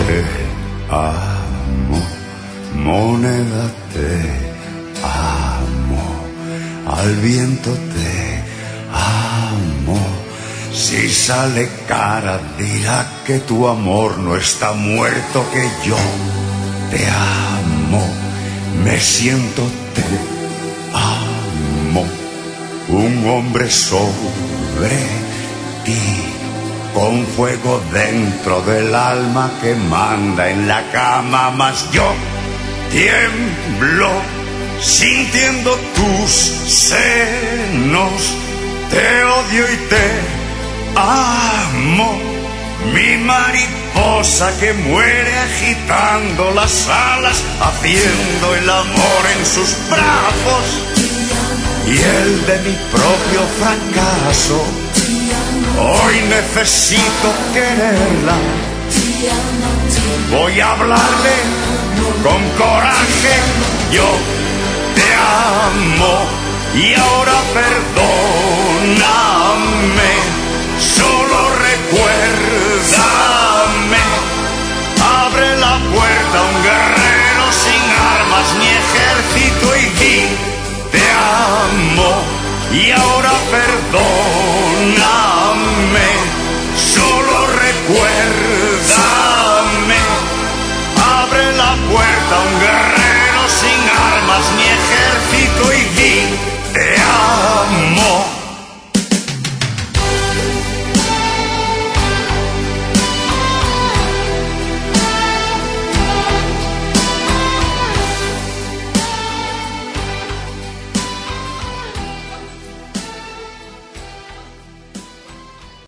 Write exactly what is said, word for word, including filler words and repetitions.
Te amo, moneda, te amo, al viento te amo. Si sale cara dirá que tu amor no está muerto, que yo te amo, me siento te amo. Un hombre sobre ti, con fuego dentro del alma que manda en la cama, mas yo tiemblo sintiendo tus senos. Te odio y te amo, mi mariposa que muere agitando las alas, haciendo el amor en sus brazos y el de mi propio fracaso. Hoy necesito quererla, voy a hablarle con coraje. Yo te amo y ahora perdóname, solo recuérdame. Abre la puerta a un guerrero sin armas ni ejército y di te amo y ahora perdóname, solo recuérdame. Abre la puerta a un guerrero